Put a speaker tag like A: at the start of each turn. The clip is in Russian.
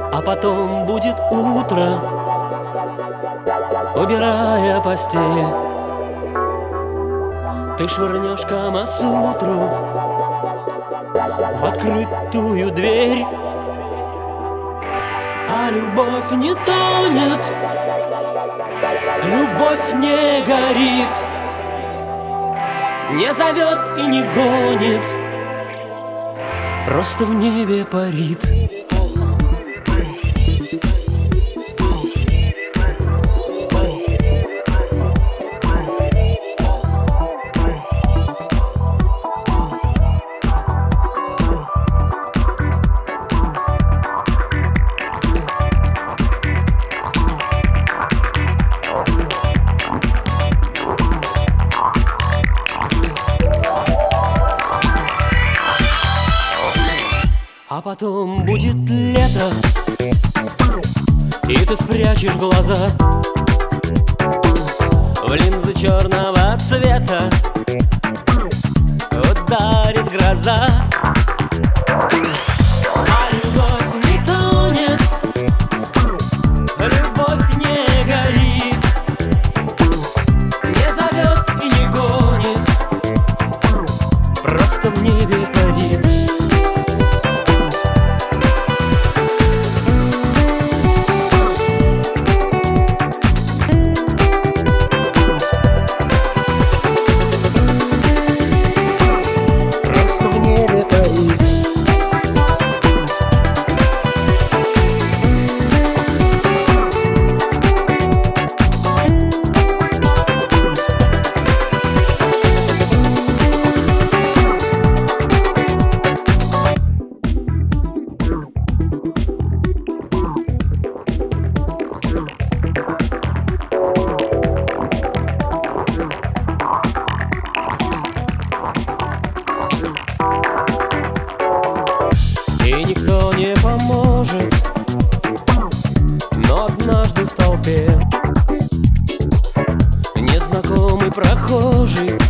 A: А потом будет утро, убирая постель, ты швырнешь Камасутру в открытую дверь. А любовь не тонет, любовь не горит, не зовет и не гонит, просто в небе парит. А потом будет лето, и ты спрячешь глаза в линзы черного цвета, ударит гроза. А любовь не тонет, любовь не горит, не зовет и не гонит, просто в небе парит. И никто не поможет, но однажды в толпе незнакомый прохожий